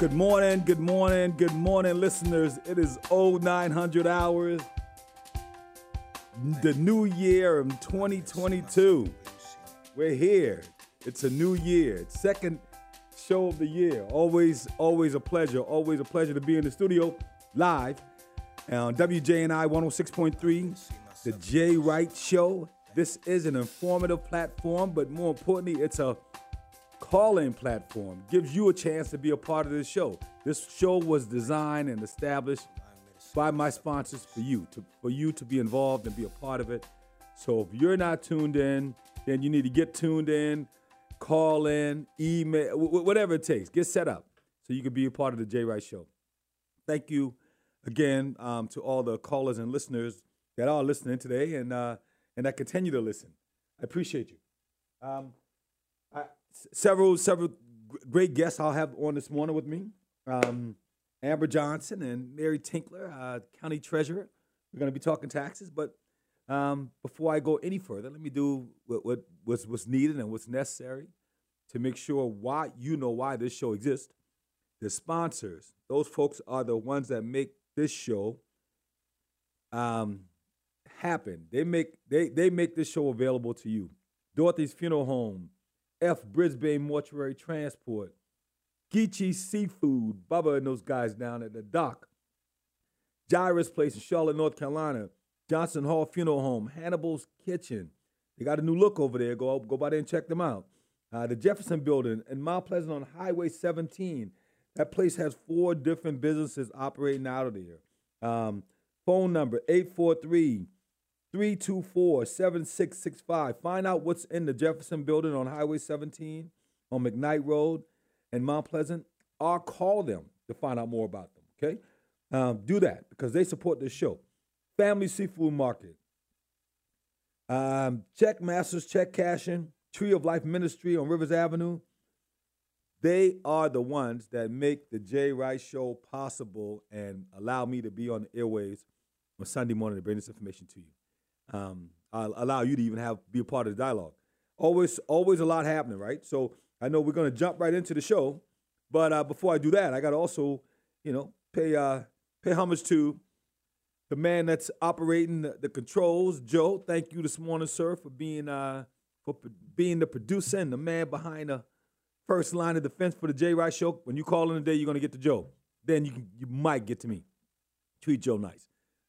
Good morning, listeners. It is 0900 hours. The new year of 2022. We're here. It's a new year. It's second show of the year. Always a pleasure. Always a pleasure to be in the studio live on WJNI 106.3, the Jay Wright Show. This is an informative platform, but more importantly, it's a call-in platform. Gives you a chance to be a part of this show. This show was designed and established by my sponsors for you to be involved and be a part of it. So if you're not tuned in, then you need to get tuned in, call in, email, whatever it takes. Get set up so you can be a part of the Jay Wright Show. Thank you again to all the callers and listeners that are listening today and that continue to listen. I appreciate you. Several great guests I'll have on this morning with me. Amber Johnson and Mary Tinkler, County Treasurer. We're going to be talking taxes, but before I go any further, let me do what's needed and what's necessary to make sure why this show exists. The sponsors, those folks are the ones that make this show happen. They make this show available to you. Dorothy's Funeral Home, F. Brisbane Mortuary Transport, Geechee Seafood, Bubba and those guys down at the dock, Jairus Place in Charlotte, North Carolina, Johnson Hall Funeral Home, Hannibal's Kitchen. They got a new look over there. Go by there and check them out. The Jefferson Building in Mount Pleasant on Highway 17. That place has 4 different businesses operating out of there. Phone number 843-324-7665. Find out what's in the Jefferson Building on Highway 17 on McKnight Road in Mount Pleasant, or call them to find out more about them, okay? Do that because they support this show. Family Seafood Market. Check Masters, Check Cashing, Tree of Life Ministry on Rivers Avenue. They are the ones that make the Jay Wright Show possible and allow me to be on the airwaves on Sunday morning to bring this information to you. I'll allow you to even be a part of the dialogue. Always a lot happening, right? So I know we're going to jump right into the show, but before I do that, I got to also, pay homage to the man that's operating the controls, Joe. Thank you this morning, sir, for being the producer and the man behind the first line of defense for the Jay Wright Show. When you call in today, you're going to get to Joe. Then you might get to me. Treat Joe nice.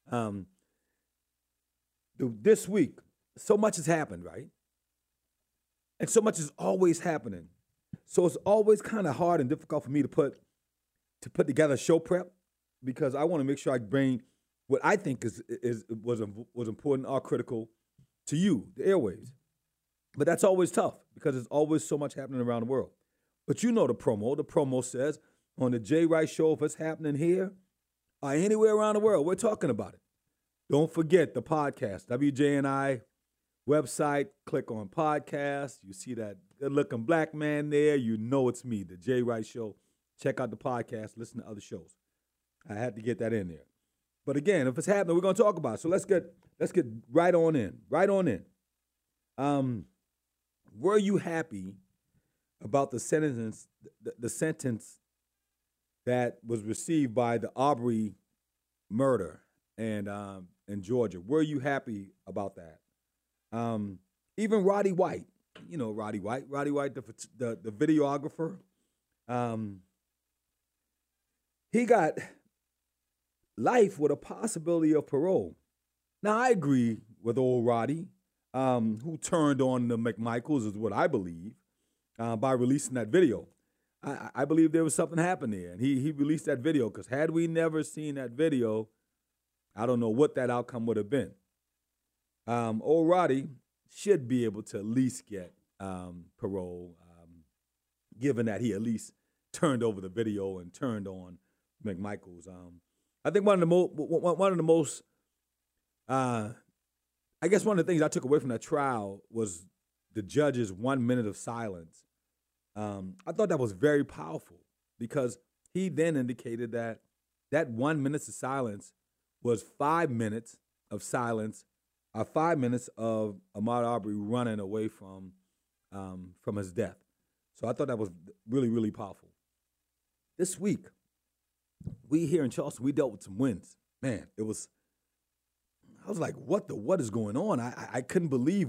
This week, so much has happened, right? And so much is always happening. So it's always kind of hard and difficult for me to put together show prep because I want to make sure I bring what I think was important or critical to you, the airwaves. But that's always tough because there's always so much happening around the world. But you know the promo. The promo says on the Jay Wright Show, if it's happening here or anywhere around the world, we're talking about it. Don't forget the podcast, WJNI website. Click on podcast. You see that good-looking black man there. You know it's me, the Jay Wright Show. Check out the podcast. Listen to other shows. I had to get that in there. But again, if it's happening, we're going to talk about it. So let's get right on in. Right on in. Were you happy about the sentence that was received by the Arbery murder and in Georgia? Were you happy about that? Even Roddy White, Roddy White, the videographer, he got life with a possibility of parole. Now, I agree with old Roddy, who turned on the McMichaels, is what I believe, by releasing that video. I believe there was something happening there, and he released that video because had we never seen that video, I don't know what that outcome would have been. Old Roddy should be able to at least get parole, given that he at least turned over the video and turned on McMichaels. I think one of the most I guess one of the things I took away from that trial was the judge's 1 minute of silence. I thought that was very powerful because he then indicated that 1 minute of silence was 5 minutes of silence, 5 minutes of Ahmaud Arbery running away from his death. So I thought that was really, really powerful. this week, we here in Charleston, we dealt with some winds. Man, I was like, what is going on? I couldn't believe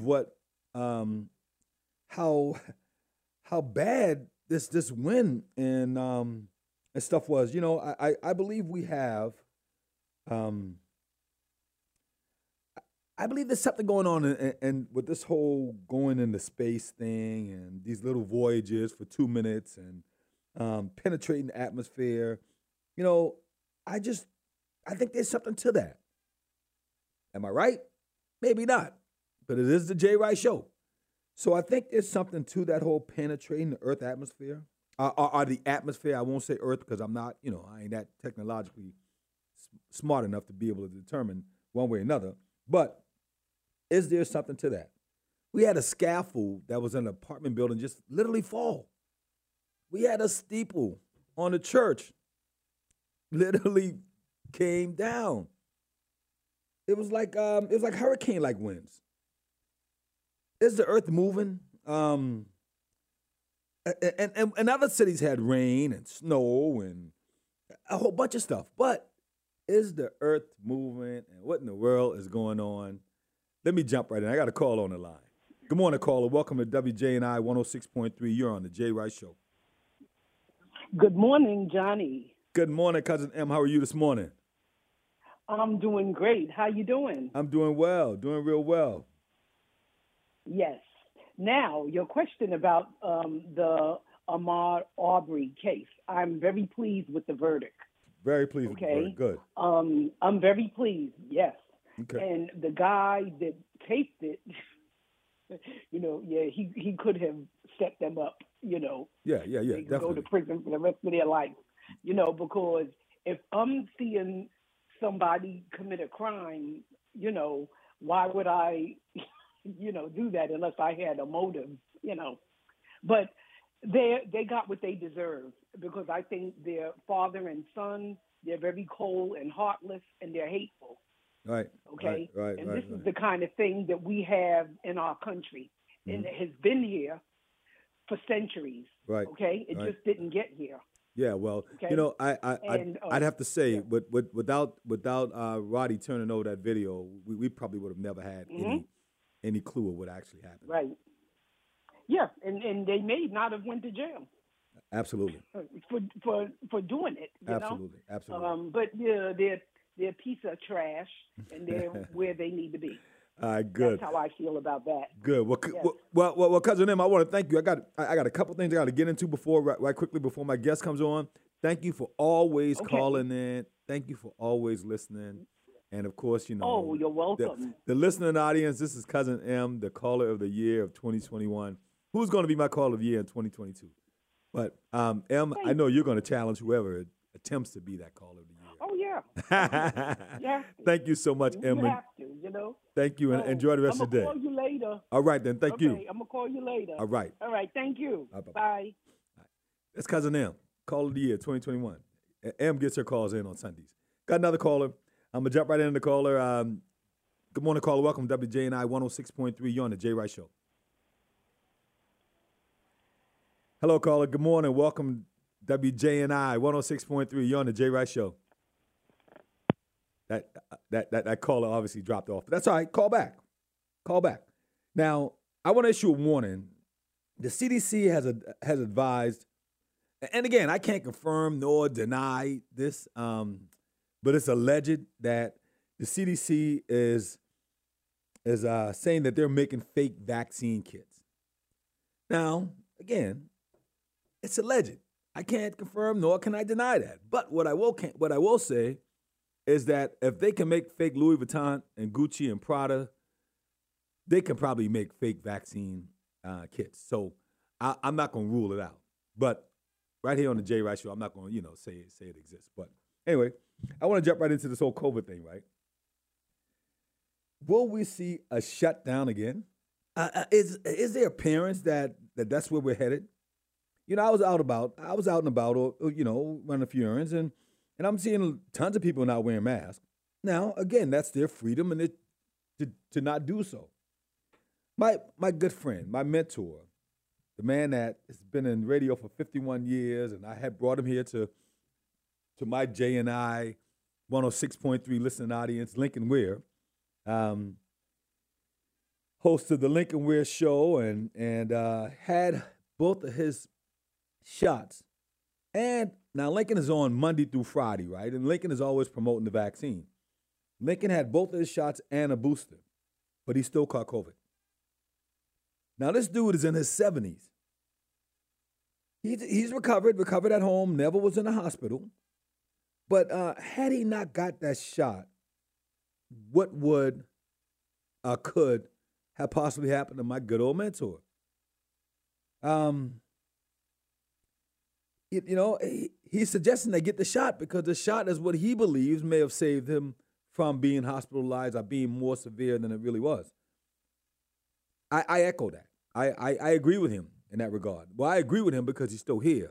how bad this wind and stuff was. I believe we have, I believe there's something going on and with this whole going into space thing and these little voyages for 2 minutes and penetrating the atmosphere. I think there's something to that. Am I right? Maybe not, but it is the Jay Rice Show. So I think there's something to that whole penetrating the Earth atmosphere, or the atmosphere. I won't say Earth because I'm not, I ain't that technologically smart enough to be able to determine one way or another. But is there something to that? We had a scaffold that was in an apartment building just literally fall. We had a steeple on the church literally came down. It was like hurricane-like winds. Is the earth moving? And other cities had rain and snow and a whole bunch of stuff. But is the earth moving? And what in the world is going on? Let me jump right in. I got a call on the line. Good morning, caller. Welcome to WJNI 106.3. You're on the Jay Rice Show. Good morning, Johnny. Good morning, Cousin M. How are you this morning? I'm doing great. How you doing? I'm doing well, doing real well. Yes. Now, your question about the Ahmaud Arbery case. I'm very pleased with the verdict. Very pleased with the verdict. Good. I'm very pleased, yes. Okay. And the guy that taped it, he could have set them up, Yeah, They definitely. could go to prison for the rest of their life, because if I'm seeing somebody commit a crime, why would I, do that unless I had a motive, But they got what they deserve because I think their father and son, they're very cold and heartless and they're hateful. Right. Okay. Right. And this is the kind of thing that we have in our country, and it has been here for centuries. Right. Okay. It just didn't get here. Yeah. Well, Okay. I'd have to say, without Roddy turning over that video, we probably would have never had any clue of what actually happened. Right. Yeah, and they may not have went to jail. Absolutely. For doing it. Absolutely. But they're a piece of trash, and they're where they need to be. All right, good. That's how I feel about that. Good. Well, Cousin M, I want to thank you. I got a couple things I got to get into right quickly before my guest comes on. Thank you for always calling in. Thank you for always listening. And of course, Oh, you're welcome. The listening audience, this is Cousin M, the caller of the year of 2021. Who's going to be my caller of the year in 2022? But M, I know you're going to challenge whoever attempts to be that caller of the year. Oh, yeah. Yeah. Thank you so much, M. You have to, Thank you, and enjoy the rest of the day. I'm going to call you later. All right, then. Thank you. I'm going to call you later. All right. All right. Thank you. Bye-bye. Bye. That's Cousin M, caller of the year 2021. M gets her calls in on Sundays. Got another caller. I'm going to jump right into the caller. Good morning, caller. Welcome to WJNI 106.3. You're on the Jay Rice Show. Hello, caller. Good morning. Welcome to WJNI 106.3. You're on the Jay Rice Show. That caller obviously dropped off. But that's all right. Call back. Now, I want to issue a warning. The CDC has advised, and again, I can't confirm nor deny this, but it's alleged that the CDC is saying that they're making fake vaccine kits. Now, again, it's alleged. I can't confirm nor can I deny that. But what I will say is that if they can make fake Louis Vuitton and Gucci and Prada, they can probably make fake vaccine kits. So I'm not going to rule it out. But right here on the Jay Rice Show, I'm not going to say it exists. But anyway, I want to jump right into this whole COVID thing, right? Will we see a shutdown again? Is there appearance that that's where we're headed? I was out and about, running a few errands, and I'm seeing tons of people not wearing masks. Now, again, that's their freedom and to not do so. My good friend, my mentor, the man that has been in radio for 51 years, and I had brought him here to my J&I 106.3 listening audience, Lincoln Weir, host of the Lincoln Weir Show, and had both of his shots. And now Lincoln is on Monday through Friday, right? And Lincoln is always promoting the vaccine. Lincoln had both of his shots and a booster, but he still caught COVID. Now this dude is in his 70s. He's recovered at home, never was in the hospital. But had he not got that shot, what would could have possibly happened to my good old mentor? He's suggesting they get the shot because the shot is what he believes may have saved him from being hospitalized or being more severe than it really was. I echo that. I agree with him in that regard. Well, I agree with him because he's still here.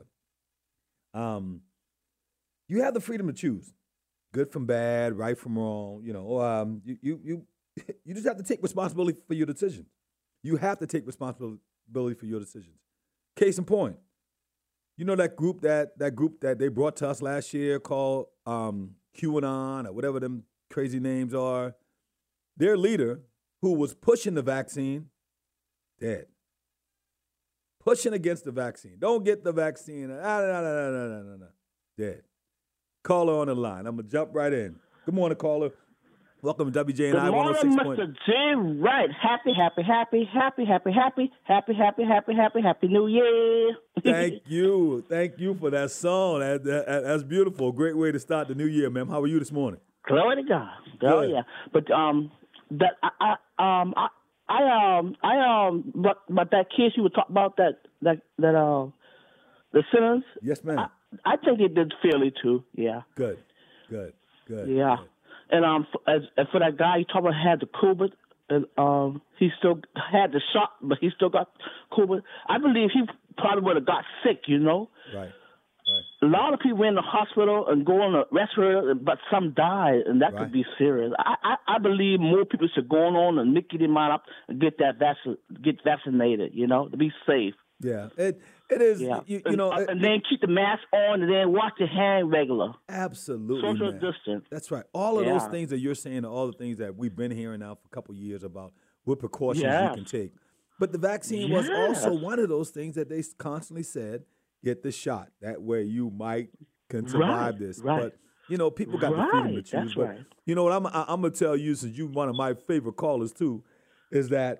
You have the freedom to choose, good from bad, right from wrong. You just have to take responsibility for your decisions. You have to take responsibility for your decisions. Case in point, you know that group that they brought to us last year called QAnon or whatever them crazy names are. Their leader, who was pushing the vaccine, dead. Pushing against the vaccine. Don't get the vaccine. No. Dead. Caller on the line. I'm going to jump right in. Good morning, caller. Welcome to WJNI 106. Good morning, Mr. J. Wright. Happy New Year. Thank you for that song. That's beautiful. Great way to start the new year, ma'am. How are you this morning? Glory to God. Oh yeah. But but that case you were talking about that the sinners. Yes, ma'am. I think it did fairly too. Yeah. Good. Yeah. Good. And for that guy you talked about had the COVID, and he still had the shot, but he still got COVID. I believe he probably would have got sick. Right. A lot of people went in the hospital and go on a respirator, but some died, and that could be serious. I believe more people should go on and make their mind up and get vaccinated, to be safe. Yeah, it is. Yeah. And then keep the mask on, and then wash your hand regular. Absolutely, social man. distance. That's right. All of those things that you're saying are all the things that we've been hearing now for a couple of years about what precautions you can take. But the vaccine was also one of those things that they constantly said, get the shot. That way you can survive this. Right. But, people got the freedom to choose. That's but, what I'm going to tell you, since you're one of my favorite callers, too, is that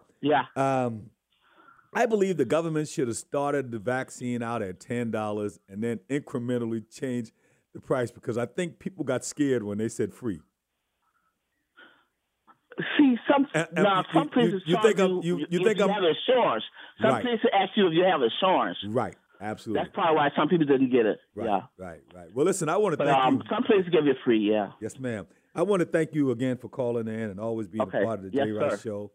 I believe the government should have started the vaccine out at $10 and then incrementally change the price because I think people got scared when they said free. See, some places you think have insurance. Some places ask you if you have insurance. Right, absolutely. That's probably why some people didn't get it. Right. Well, listen, I want to thank you. Some places give you free, Yes, ma'am. I want to thank you again for calling in and always being a part of the J. Rice Show.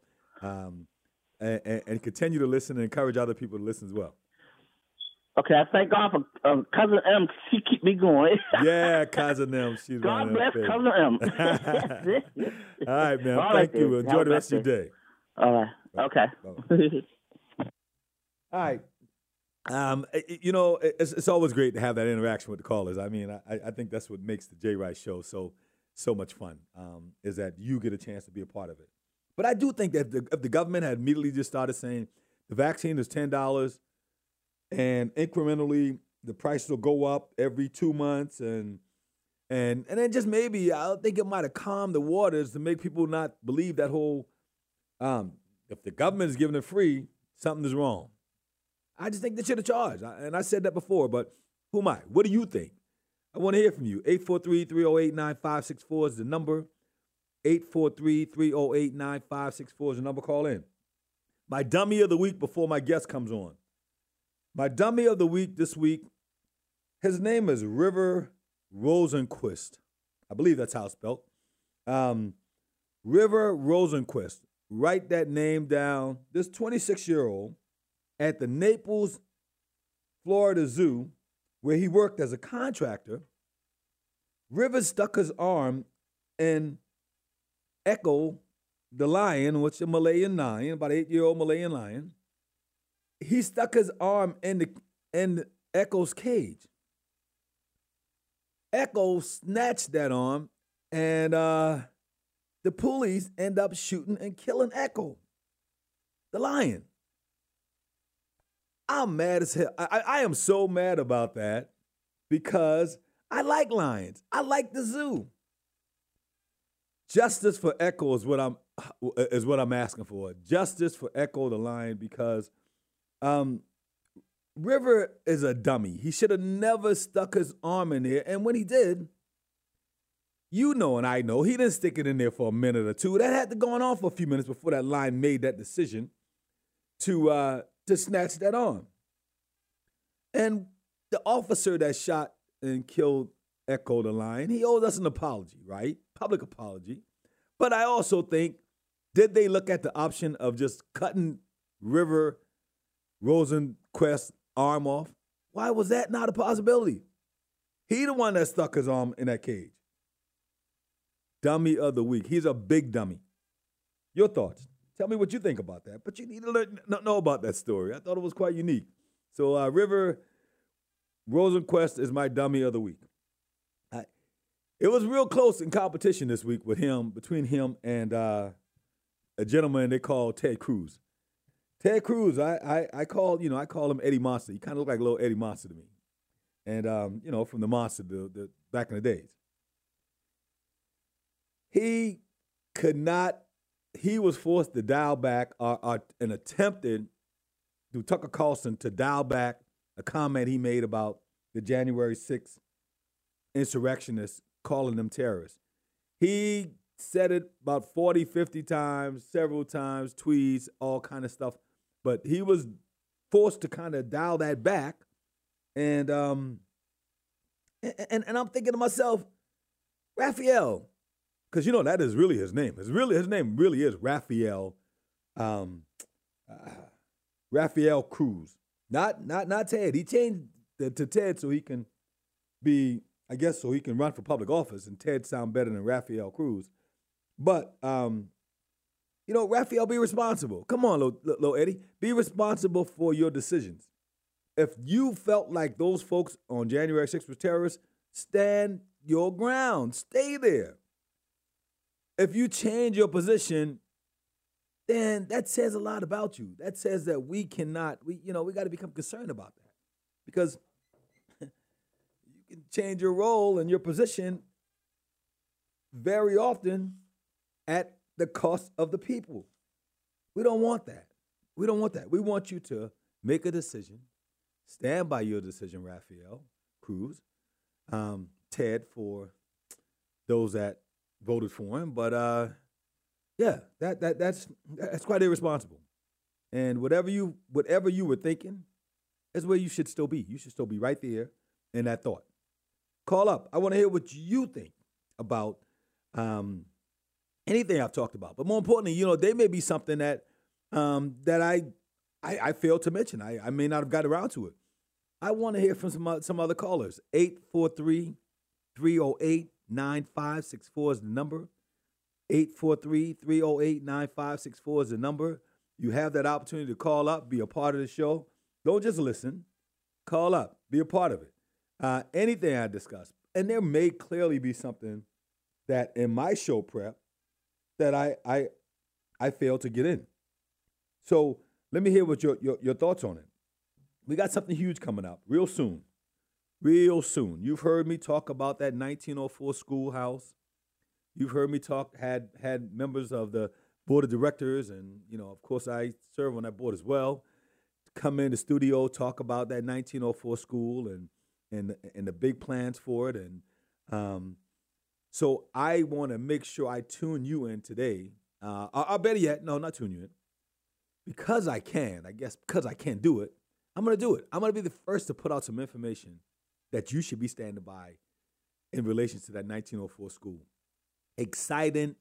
And continue to listen and encourage other people to listen as well. Okay, I thank God for Cousin M. She keep me going. Yeah, Cousin M. She's God bless Cousin M. All right, man. Thank you. Enjoy the rest of your day. All right. Okay. All right. It's always great to have that interaction with the callers. I mean, I think that's what makes the J. Rice Show so much fun, is that you get a chance to be a part of it. But I do think that if the government had immediately just started saying the vaccine is $10 and incrementally the price will go up every 2 months and then just maybe I think it might have calmed the waters to make people not believe that whole if the government is giving it free, something is wrong. I just think they should have charged. And I said that before, but who am I? What do you think? I want to hear from you. 843-308-9564 is the number. 843-308-9564 is the number. Call in. My dummy of the week before my guest comes on. My dummy of the week this week, his name is River Rosenquist. I believe that's how it's spelled. River Rosenquist. Write that name down. This 26-year-old at the Naples, Florida Zoo, where he worked as a contractor, River stuck his arm in Echo, the lion, which is a Malayan lion, about 8-year-old Malayan lion, he stuck his arm in Echo's cage. Echo snatched that arm, and the police end up shooting and killing Echo, the lion. I'm mad as hell. I am so mad about that because I like lions. I like the zoo. Justice for Echo is what I'm asking for. Justice for Echo the lion, because River is a dummy. He should have never stuck his arm in there. And when he did, you know and I know, he didn't stick it in there for a minute or two. That had to go on for a few minutes before that lion made that decision to snatch that arm. And the officer that shot and killed Echo the lion, he owed us an apology, right? Public apology. But I also think, did they look at the option of just cutting River Rosenquist's arm off? Why was that not a possibility? He the one that stuck his arm in that cage. Dummy of the week. He's a big dummy. Your thoughts? Tell me what you think about that. But you need to know about that story. I thought it was quite unique. So River Rosenquist is my dummy of the week. It was real close in competition this week between him and a gentleman they call Ted Cruz. Ted Cruz, I call him Eddie Monster. He kind of looked like a little Eddie Monster to me, and from the Monster, the back in the days. He was forced to dial back and attempted through Tucker Carlson to dial back a comment he made about the January 6th insurrectionists, calling them terrorists. He said it about 40, 50 times, several times, tweets, all kind of stuff. But he was forced to kind of dial that back. And I'm thinking to myself, Raphael, because that is really his name. His name really is Raphael Raphael Cruz. Not Ted. He changed to Ted so he can so he can run for public office, and Ted sound better than Raphael Cruz. But Raphael, be responsible. Come on, little Eddie. Be responsible for your decisions. If you felt like those folks on January 6th were terrorists, stand your ground. Stay there. If you change your position, then that says a lot about you. That says that we got to become concerned about that. Because you can change your role and your position very often at the cost of the people. We don't want that. We don't want that. We want you to make a decision, stand by your decision, Raphael Cruz, Ted for those that voted for him. But that's quite irresponsible. And whatever you were thinking is where you should still be. You should still be right there in that thought. Call up. I want to hear what you think about anything I've talked about. But more importantly, there may be something that I failed to mention. I may not have got around to it. I want to hear from some other callers. 843-308-9564 is the number. 843-308-9564 is the number. You have that opportunity to call up, be a part of the show. Don't just listen. Call up. Be a part of it. Anything I discuss. And there may clearly be something that in my show prep that I failed to get in. So let me hear what your thoughts on it. We got something huge coming up real soon. Real soon. You've heard me talk about that 1904 schoolhouse. You've heard me had members of the board of directors, and, of course, I serve on that board as well, come in the studio, talk about that 1904 school and the big plans for it. And so I want to make sure I tune you in today. Or better yet, no, not tune you in. Because I can do it, I'm going to do it. I'm going to be the first to put out some information that you should be standing by in relation to that 1904 school. Exciting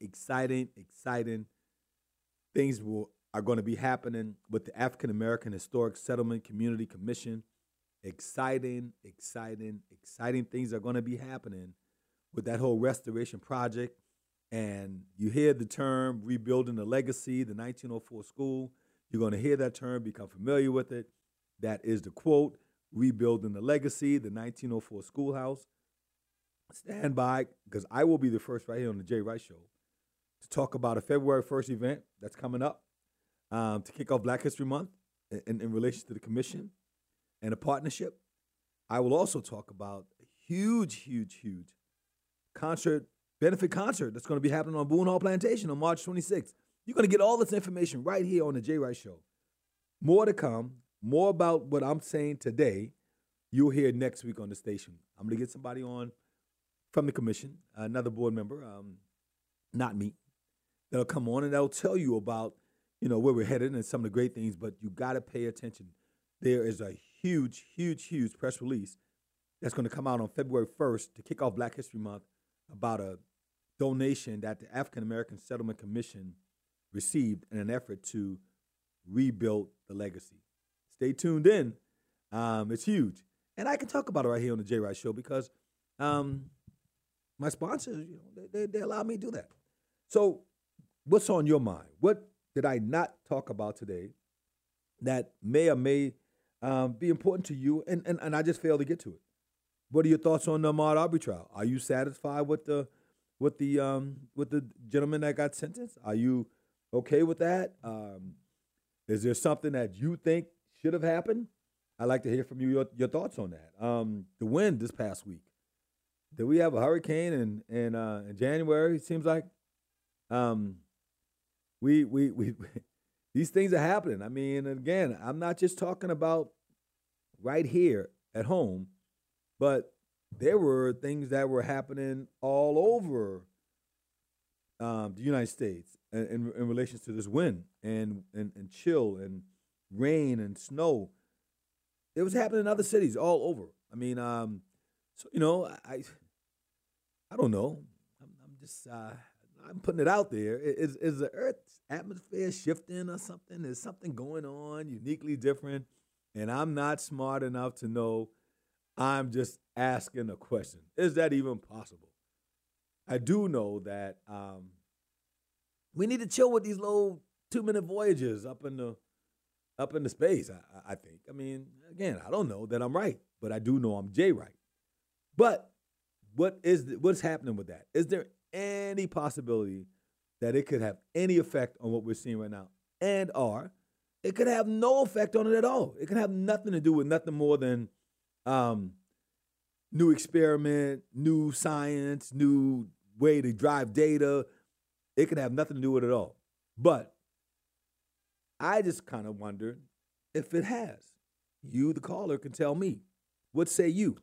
things are going to be happening with the African American Historic Settlement Community Commission. Exciting things are going to be happening with that whole restoration project. And you hear the term rebuilding the legacy, the 1904 school. You're going to hear that term, become familiar with it. That is the quote, rebuilding the legacy, the 1904 schoolhouse. Stand by, because I will be the first right here on the Jay Rice Show to talk about a February 1st event that's coming up to kick off Black History Month in relation to the commission and a partnership. I will also talk about a huge benefit concert that's going to be happening on Boone Hall Plantation on March 26th. You're going to get all this information right here on the Jay Rice Show. More to come, more about what I'm saying today, you'll hear next week on the station. I'm going to get somebody on from the commission, another board member, not me, that'll come on and that'll tell you about, where we're headed and some of the great things, but you got to pay attention. There is a huge press release that's going to come out on February 1st to kick off Black History Month about a donation that the African American Settlement Commission received in an effort to rebuild the legacy. Stay tuned in. It's huge. And I can talk about it right here on the Jay Rice Show because my sponsors, they allow me to do that. So what's on your mind? What did I not talk about today that may or may be important to you, and I just failed to get to it? What are your thoughts on the Ahmaud Arbery trial? Are you satisfied with the gentleman that got sentenced? Are you okay with that? Is there something that you think should have happened? I'd like to hear from you your thoughts on that. The wind this past week. Did we have a hurricane in January? It seems like we these things are happening. I mean, again, I'm not just talking about right here at home, but there were things that were happening all over the United States in relation to this wind and chill and rain and snow. It was happening in other cities all over. I mean, so I don't know. I'm just I'm putting it out there. Is the Earth's atmosphere shifting or something? Is something going on uniquely different? And I'm not smart enough to know. I'm just asking a question. Is that even possible? I do know that we need to chill with these little 2-minute voyages up in the space. I think. I mean, again, I don't know that I'm right, but I do know I'm Jay right. But what's happening with that? Is there any possibility that it could have any effect on what we're seeing right now? Or it could have no effect on it at all. It could have nothing to do with nothing more than new experiment, new science, new way to drive data. It could have nothing to do with it at all. But I just kind of wondered if it has. You, the caller, can tell me. What say you?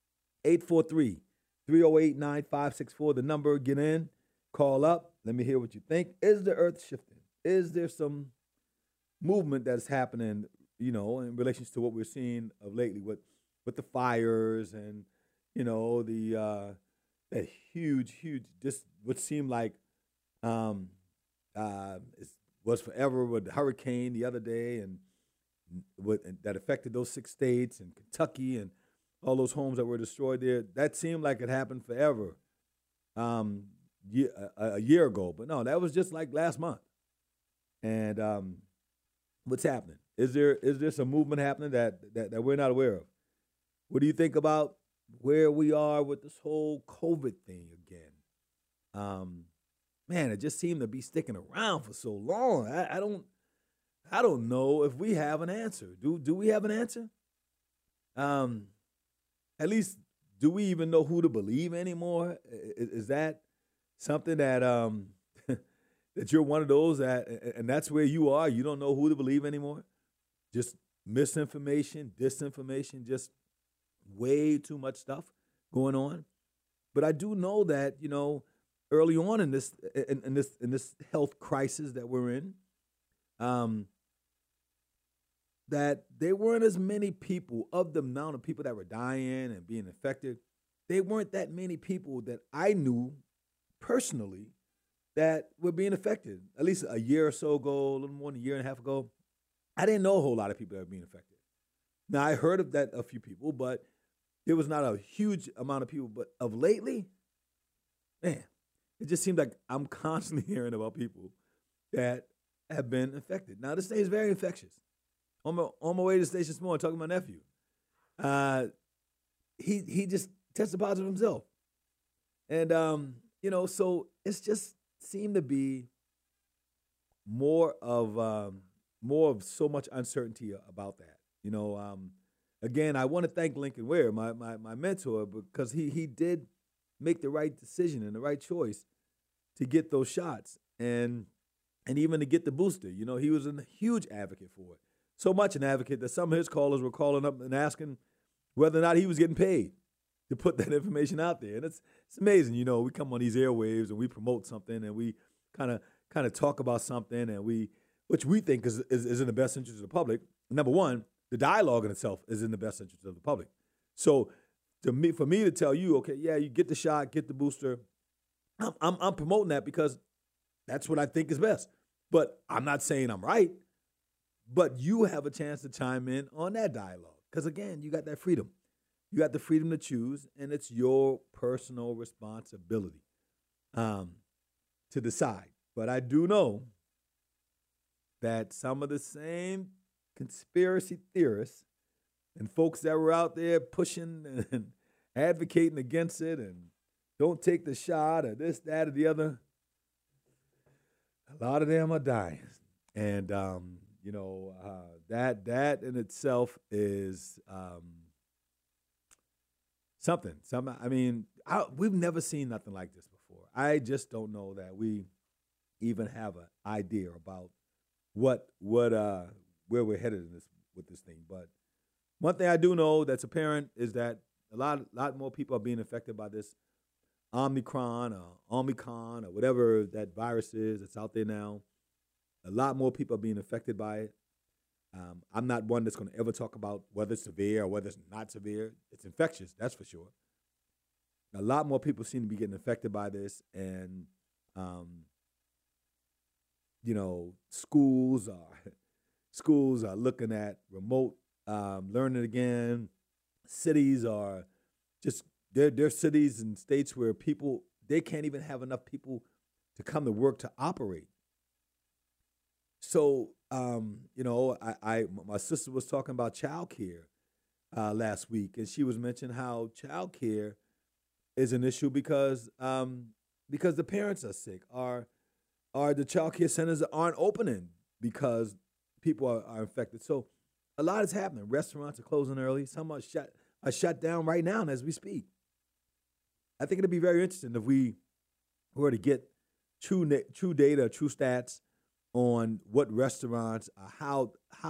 843-308-9564, the number. Get in, call up. Let me hear what you think. Is the earth shifting? Is there some movement that's happening, in relation to what we're seeing of lately with the fires and, that huge, just what seemed like was forever with the hurricane the other day and that affected those 6 states and Kentucky and all those homes that were destroyed there. That seemed like it happened forever a year ago. But no, that was just like last month. And what's happening? Is there some movement happening that we're not aware of? What do you think about where we are with this whole COVID thing again? Man, it just seemed to be sticking around for so long. I don't know if we have an answer. Do we have an answer? At least, do we even know who to believe anymore? Is that something that that you're one of those and that's where you are? You don't know who to believe anymore? Just misinformation, disinformation, just way too much stuff going on. But I do know that, early on in this health crisis that we're in, that there weren't as many people, of the amount of people that were dying and being infected, there weren't that many people that I knew personally that were being affected. At least a year or so ago, a little more than a year and a half ago, I didn't know a whole lot of people that were being affected. Now, I heard of that a few people, but it was not a huge amount of people. But of lately, man, it just seems like I'm constantly hearing about people that have been infected. Now, this thing is very infectious. On my way to the station this morning, talking to my nephew, he just tested positive himself, and so it's just seemed to be more of so much uncertainty about that. Again, I want to thank Lincoln Ware, my mentor, because he did make the right decision and the right choice to get those shots and even to get the booster. He was a huge advocate for it. So much an advocate that some of his callers were calling up and asking whether or not he was getting paid to put that information out there. And it's amazing. We come on these airwaves and we promote something and we kind of talk about something which we think is in the best interest of the public. Number one, the dialogue in itself is in the best interest of the public. So for me to tell you, okay, yeah, you get the shot, get the booster, I'm promoting that because that's what I think is best. But I'm not saying I'm right. But you have a chance to chime in on that dialogue. Because, again, you got that freedom. You got the freedom to choose, and it's your personal responsibility to decide. But I do know that some of the same conspiracy theorists and folks that were out there pushing and advocating against it and don't take the shot or this, that, or the other, a lot of them are dying. And, that in itself is something. We've never seen nothing like this before. I just don't know that we even have an idea about where we're headed with this thing. But one thing I do know that's apparent is that a lot more people are being affected by this Omicron or Omicron or whatever that virus is that's out there now. A lot more people are being affected by it. I'm not one that's going to ever talk about whether it's severe or whether it's not severe. It's infectious, that's for sure. A lot more people seem to be getting affected by this, and schools are looking at remote learning again. Cities are just they're cities and states where they can't even have enough people to come to work to operate. So, my sister was talking about childcare last week, and she was mentioning how childcare is an issue because the parents are sick, or the childcare centers aren't opening because people are infected. So, a lot is happening. Restaurants are closing early. Some are shut down right now as we speak. I think it'd be very interesting if we were to get true data, true stats on what restaurants, how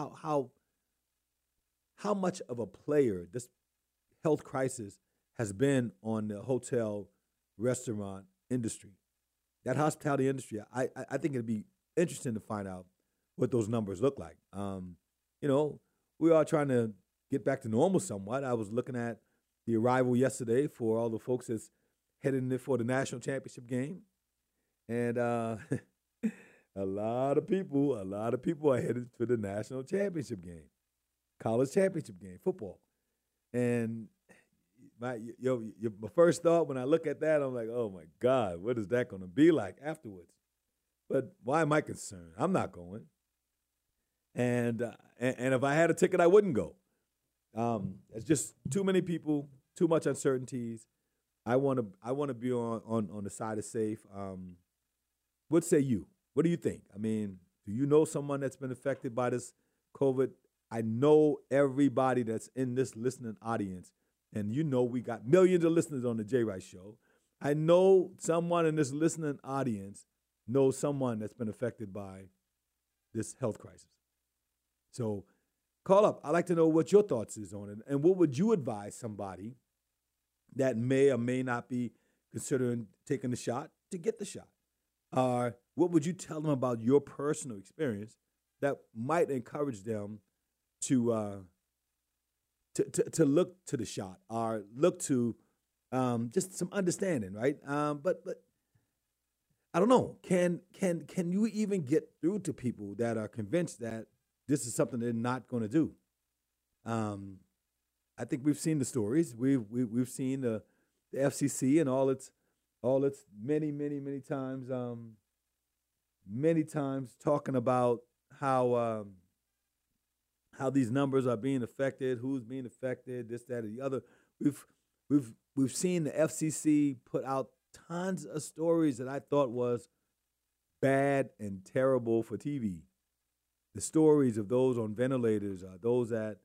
much of a player this health crisis has been on the hotel restaurant industry, that hospitality industry. I think it'd be interesting to find out what those numbers look like. We are trying to get back to normal somewhat. I was looking at the arrival yesterday for all the folks that's heading in for the national championship game, and a lot of people are headed to the national championship game, college championship game, football. And my first thought when I look at that, I'm like, oh my God, what is that going to be like afterwards? But why am I concerned? I'm not going. And if I had a ticket, I wouldn't go. It's just too many people, too much uncertainties. I want to be on the side of safe. What say you? What do you think? Do you know someone that's been affected by this COVID? I know everybody that's in this listening audience, and we got millions of listeners on the Jay Rice Show. I know someone in this listening audience knows someone that's been affected by this health crisis. So call up. I'd like to know what your thoughts is on it, and what would you advise somebody that may or may not be considering taking the shot to get the shot? What would you tell them about your personal experience that might encourage them to look to the shot or look to just some understanding, right? But I don't know. Can you even get through to people that are convinced that this is something they're not going to do? I think we've seen the stories. We've seen the FCC and all its many times many times talking about how these numbers are being affected, who's being affected, this, that, or the other. We've we've seen the FCC put out tons of stories that I thought was bad and terrible for TV. The stories of those on ventilators, those that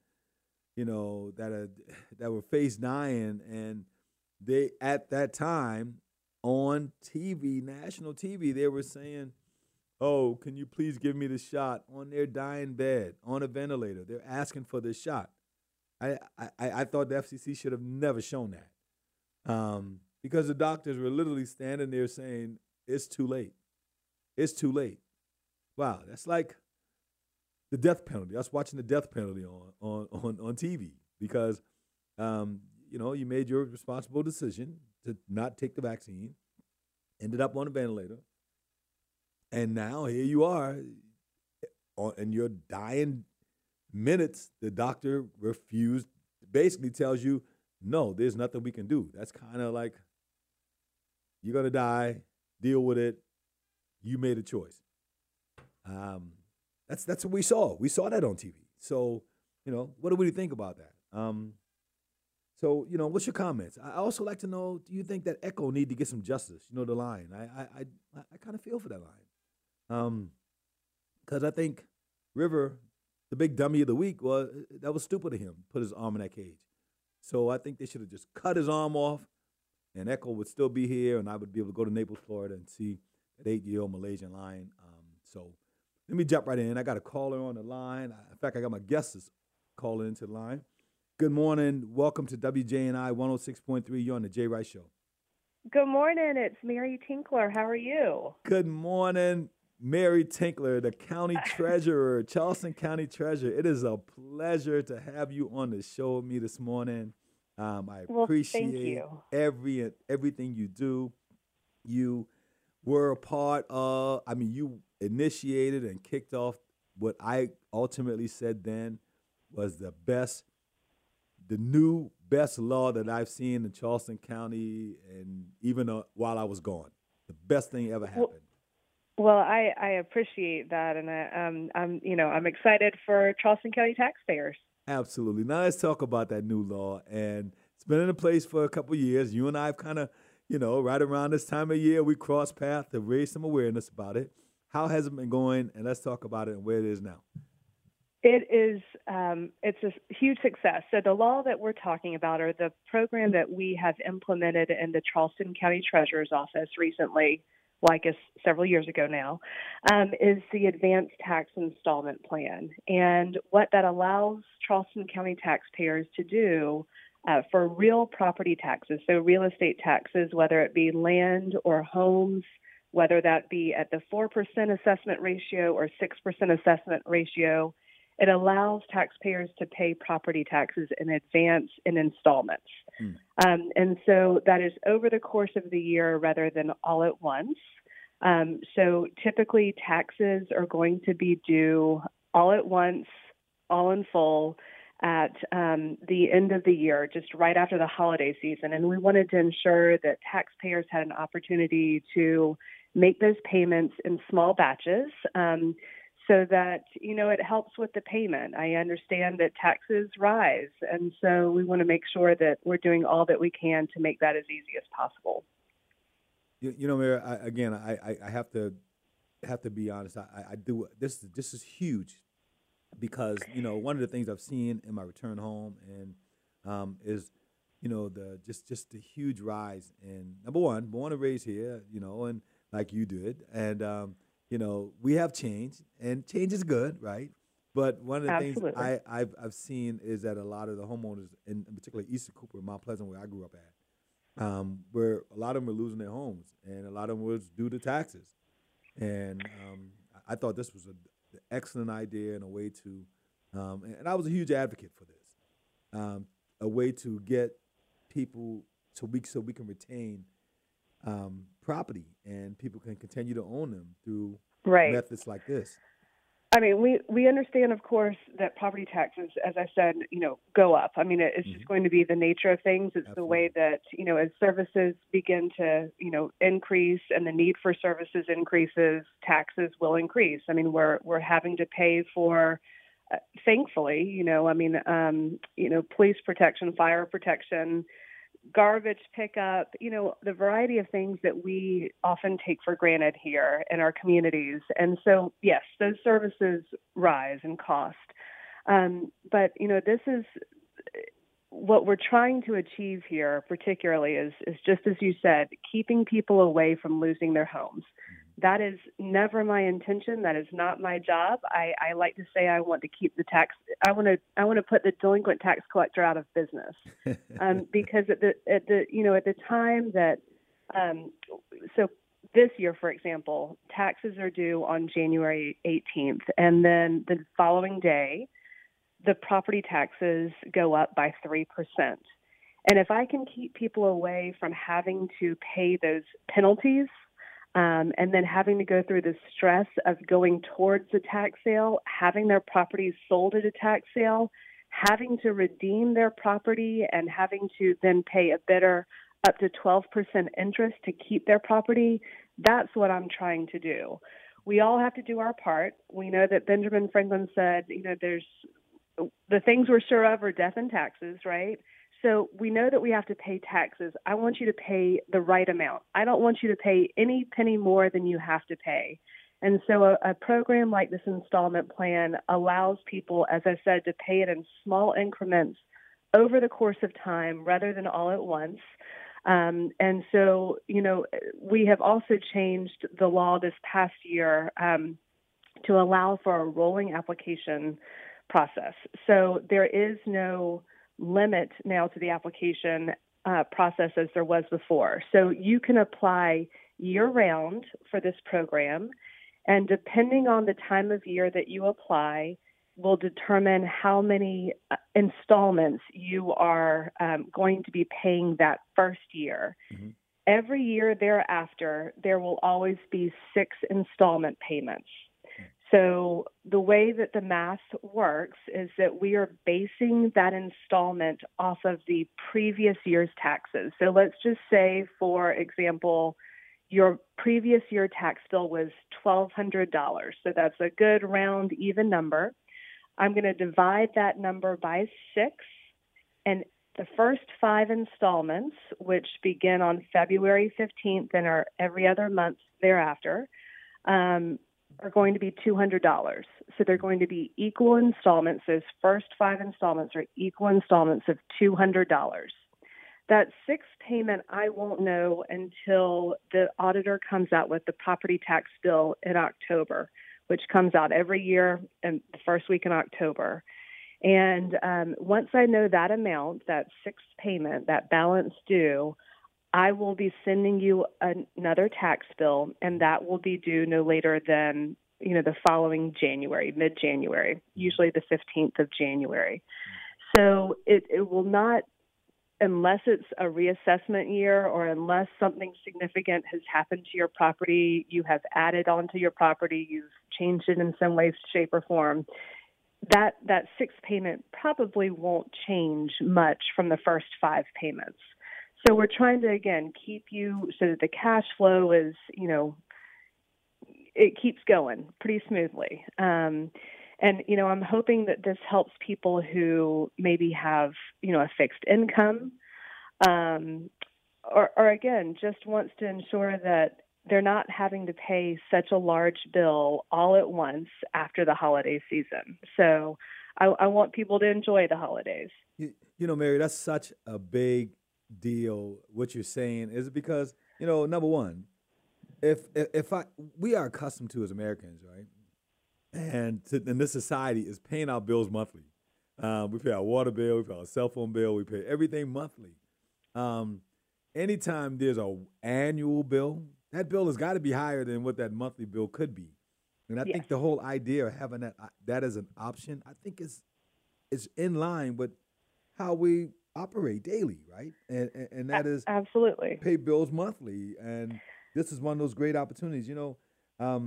that were face dying, and they at that time on TV, national TV, they were saying, "Oh, can you please give me the shot?" On their dying bed, on a ventilator, they're asking for this shot. I thought the FCC should have never shown that, because the doctors were literally standing there saying, "It's too late. It's too late." Wow, that's like the death penalty. Us watching the death penalty on TV because you made your responsible decision to not take the vaccine, ended up on a ventilator, and now here you are, in your dying minutes. The doctor refused, basically tells you, no, there's nothing we can do. That's kind of like, you're gonna die, deal with it. You made a choice. That's what we saw. We saw that on TV. So, what do we think about that? So, what's your comments? I also like to know, do you think that Echo need to get some justice? The line. I kind of feel for that line. Because I think River, the big dummy of the week, was stupid of him, put his arm in that cage. So I think they should have just cut his arm off, and Echo would still be here, and I would be able to go to Naples, Florida, and see that 8-year-old Malaysian lion. So let me jump right in. I got a caller on the line. In fact, I got my guests calling into the line. Good morning. Welcome to WJNI 106.3. You're on the Jay Rice Show. Good morning. It's Mary Tinkler. How are you? Good morning, Mary Tinkler, the county treasurer, Charleston County treasurer. It is a pleasure to have you on the show with me this morning. I appreciate everything you do. You were a part of, you initiated and kicked off what I ultimately said then was the new best law that I've seen in Charleston County, and even while I was gone, the best thing ever happened. Well, I appreciate that, and I'm excited for Charleston County taxpayers. Absolutely. Now let's talk about that new law, and it's been in place for a couple of years. You and I have kind of, right around this time of year, we crossed paths to raise some awareness about it. How has it been going? And let's talk about it and where it is now. It is, it's a huge success. So the law that we're talking about, or the program that we have implemented in the Charleston County Treasurer's Office recently, well, I guess several years ago now, is the Advanced Tax Installment Plan. And what that allows Charleston County taxpayers to do for real property taxes, so real estate taxes, whether it be land or homes, whether that be at the 4% assessment ratio or 6% assessment ratio, it allows taxpayers to pay property taxes in advance in installments. And so that is over the course of the year rather than all at once. So typically taxes are going to be due all at once, all in full at the end of the year, just right after the holiday season. And we wanted to ensure that taxpayers had an opportunity to make those payments in small batches, so that, it helps with the payment. I understand that taxes rise, and so we want to make sure that we're doing all that we can to make that as easy as possible. Mary, I have to be honest. I do this. This is huge because one of the things I've seen in my return home and is the huge rise in, number one, born and raised here, and like you did, and we have change, and change is good, right? But one of the Absolutely. things I've seen is that a lot of the homeowners, in particular Eastern Cooper, Mount Pleasant, where I grew up at, where a lot of them were losing their homes, and a lot of them was due to taxes. And I thought this was an excellent idea and a way to, and I was a huge advocate for this, a way to get people so we can retain property and people can continue to own them through methods like this. I mean, we understand, of course, that property taxes, as I said, go up. I mean, it's just going to be the nature of things. It's the way that, as services begin to, increase and the need for services increases, taxes will increase. I mean, we're having to pay for, thankfully, police protection, fire protection, garbage pickup, the variety of things that we often take for granted here in our communities. And so, yes, those services rise in cost. But, this is what we're trying to achieve here, particularly is just as you said, keeping people away from losing their homes. That is never my intention. That is not my job. I like to say I want to keep the tax. I want to put the delinquent tax collector out of business, because at the time that so this year, for example, taxes are due on January 18th, and then the following day, the property taxes go up by 3%. And if I can keep people away from having to pay those penalties, and then having to go through the stress of going towards a tax sale, having their properties sold at a tax sale, having to redeem their property, and having to then pay a bidder up to 12% interest to keep their property, that's what I'm trying to do. We all have to do our part. We know that Benjamin Franklin said, there's the things we're sure of are death and taxes, right? So we know that we have to pay taxes. I want you to pay the right amount. I don't want you to pay any penny more than you have to pay. And so a program like this installment plan allows people, as I said, to pay it in small increments over the course of time rather than all at once. And so, we have also changed the law this past year to allow for a rolling application process. So there is no limit now to the application process as there was before. So you can apply year-round for this program, and depending on the time of year that you apply, will determine how many installments you are going to be paying that first year. Mm-hmm. Every year thereafter, there will always be 6 installment payments. So the way that the math works is that we are basing that installment off of the previous year's taxes. So let's just say, for example, your previous year tax bill was $1,200. So that's a good round, even number. I'm going to divide that number by 6, and the first 5 installments, which begin on February 15th and are every other month thereafter, are going to be $200. So they're going to be equal installments. Those first 5 installments are equal installments of $200. That 6th payment I won't know until the auditor comes out with the property tax bill in October, which comes out every year in the first week in October. And once I know that amount, that 6th payment, that balance due, I will be sending you another tax bill, and that will be due no later than, the following January, mid-January, usually the 15th of January. So it will not, unless it's a reassessment year or unless something significant has happened to your property, you have added onto your property, you've changed it in some way, shape, or form, that 6th payment probably won't change much from the first 5 payments. So we're trying to, again, keep you so that the cash flow is, it keeps going pretty smoothly. And, I'm hoping that this helps people who maybe have, a fixed income or again, just wants to ensure that they're not having to pay such a large bill all at once after the holiday season. So I want people to enjoy the holidays. Mary, that's such a big deal. What you're saying is because, number one, we are accustomed to, as Americans, right? And this society is paying our bills monthly. We pay our water bill, we pay our cell phone bill, we pay everything monthly. Anytime there's an annual bill, that bill has got to be higher than what that monthly bill could be. And I think the whole idea of having that as an option, I think is in line with how we operate daily, right? And that is absolutely pay bills monthly. And this is one of those great opportunities.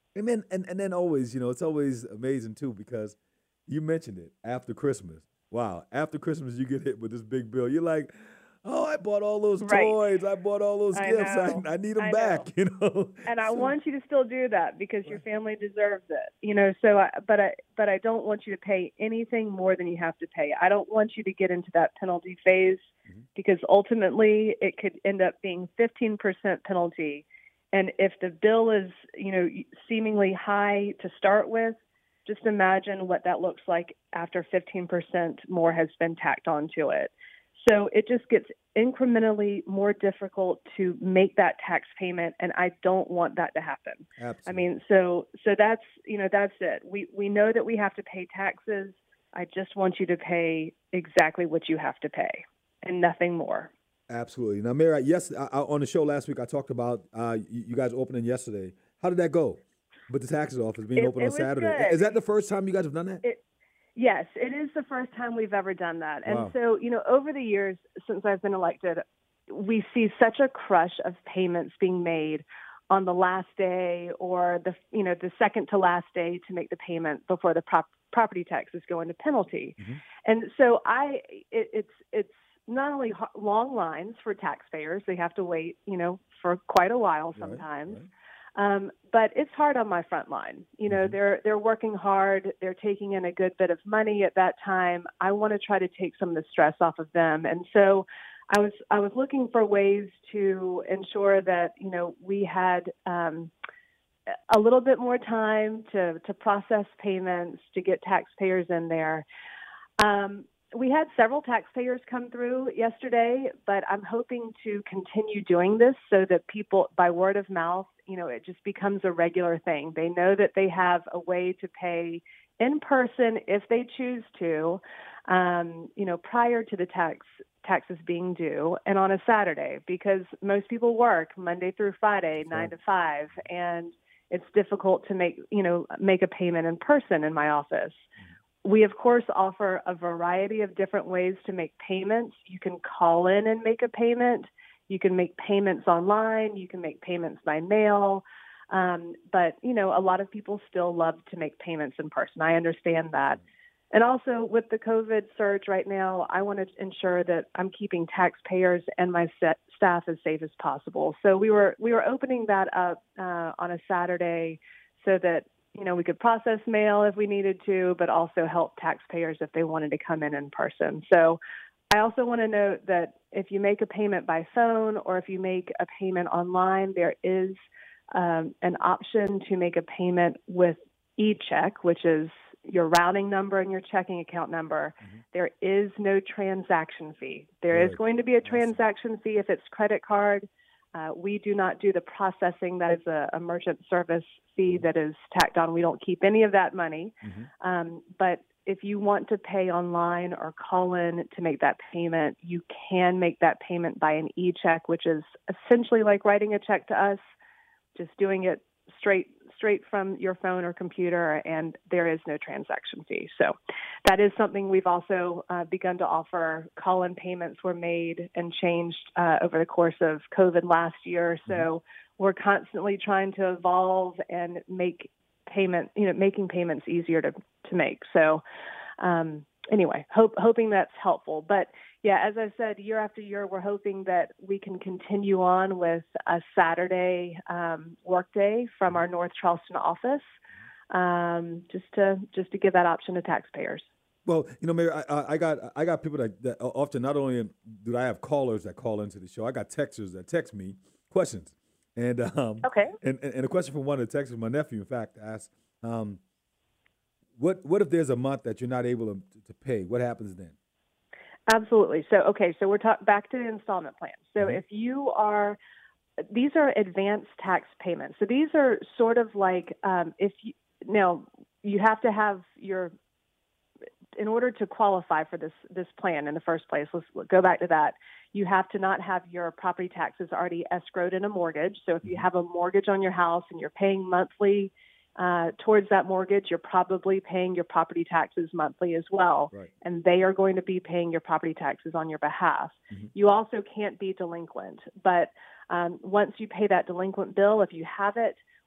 And then always, it's always amazing too because you mentioned it after Christmas. Wow, after Christmas you get hit with this big bill. You're like, oh, I bought all those Right. toys, I bought all those I gifts, know. I need them I back, know. And I So, want you to still do that because your right, family deserves it. So but I don't want you to pay anything more than you have to pay. I don't want you to get into that penalty phase mhm, because ultimately it could end up being 15% penalty. And if the bill is, seemingly high to start with, just imagine what that looks like after 15% more has been tacked onto it. So it just gets incrementally more difficult to make that tax payment, and I don't want that to happen. I absolutely. mean, so that's that's it. We know that we have to pay taxes. I just want you to pay exactly what you have to pay, and nothing more. Absolutely. Now, Mary, yes, on the show last week, I talked about you guys opening yesterday. How did that go with the taxes office being open on It was Saturday? Is good. that the first time you guys have done that? Yes, it is the first time we've ever done that. And Wow. so, over the years since I've been elected, we see such a crush of payments being made on the last day or the second to last day to make the payment before the property taxes go into penalty. Hmm. And so it's not only long lines for taxpayers, they have to wait, for quite a while Right, sometimes. right. But it's hard on my front line. Hmm. They're working hard. They're taking in a good bit of money at that time. I want to try to take some of the stress off of them. And so I was looking for ways to ensure that, we had a little bit more time to process payments, to get taxpayers in there. We had several taxpayers come through yesterday, but I'm hoping to continue doing this so that people, by word of mouth, it just becomes a regular thing. They know that they have a way to pay in person if they choose to, prior to the taxes being due and on a Saturday, because most people work Monday through Friday, Sure. 9 to 5, and it's difficult to make a payment in person in my office. We, of course, offer a variety of different ways to make payments. You can call in and make a payment. You can make payments online. You can make payments by mail. But, a lot of people still love to make payments in person. I understand that. And also with the COVID surge right now, I want to ensure that I'm keeping taxpayers and my staff as safe as possible. So we were opening that up on a Saturday so that we could process mail if we needed to, but also help taxpayers if they wanted to come in person. So I also want to note that if you make a payment by phone or if you make a payment online, there is an option to make a payment with e-check, which is your routing number and your checking account number. Mm-hmm. There is no transaction fee. There is Good. going to be a Awesome. transaction fee if it's credit card. We do not do the processing. That is a merchant service fee that is tacked on. We don't keep any of that money. Mm-hmm. But if you want to pay online or call in to make that payment, you can make that payment by an e-check, which is essentially like writing a check to us, just doing it straight from your phone or computer, and there is no transaction fee. So that is something we've also begun to offer. Call-in payments were made and changed over the course of COVID last year. So we're constantly trying to evolve and make making payments easier to make. So anyway, hoping that's helpful. But yeah, as I said, year after year, we're hoping that we can continue on with a Saturday workday from our North Charleston office, just to give that option to taxpayers. Well, Mayor, I got people that often, not only do I have callers that call into the show, I got texters that text me questions. And Okay. And a question from one of the texters, my nephew, in fact, asked, what if there's a month that you're not able to pay? What happens then? Absolutely. So we're back to the installment plan. So if these are advanced tax payments. So these are sort of like you have to have in order to qualify for this plan in the first place. Let's go back to that. You have to not have your property taxes already escrowed in a mortgage. So if you have a mortgage on your house and you're paying monthly towards that mortgage, you're probably paying your property taxes monthly as well. Right. And they are going to be paying your property taxes on your behalf. Mm-hmm. You also can't be delinquent. But once you pay that delinquent bill, if you have it,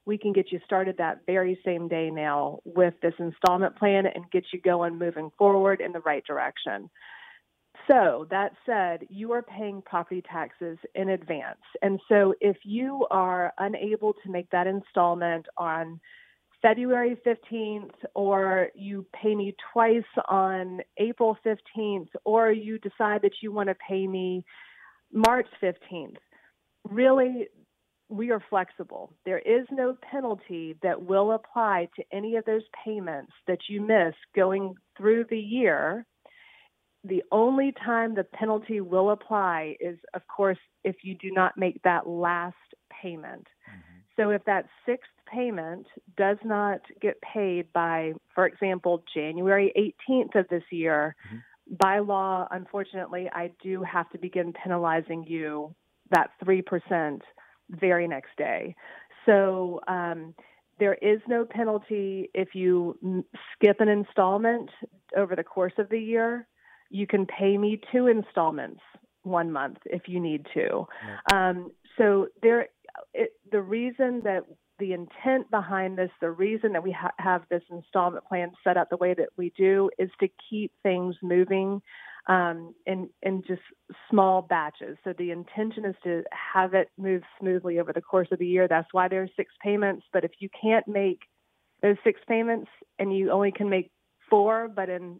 we can get you started that very same day now with this installment plan and get you going, moving forward in the right direction. So that said, you are paying property taxes in advance. And so if you are unable to make that installment on February 15th, or you pay me twice on April 15th, or you decide that you want to pay me March 15th, really, we are flexible. There is no penalty that will apply to any of those payments that you miss going through the year. The only time the penalty will apply is, of course, if you do not make that last payment. So if that sixth payment does not get paid by, for example, January 18th of this year, by law, unfortunately, I do have to begin penalizing you that 3% very next day. So there is no penalty if you skip an installment over the course of the year. You can pay me 2 installments 1 month if you need to. So the reason that the intent behind this, the reason that we have this installment plan set up the way that we do is to keep things moving in just small batches. So the intention is to have it move smoothly over the course of the year. That's why there's 6 payments. But if you can't make those 6 payments and you only can make 4, but in,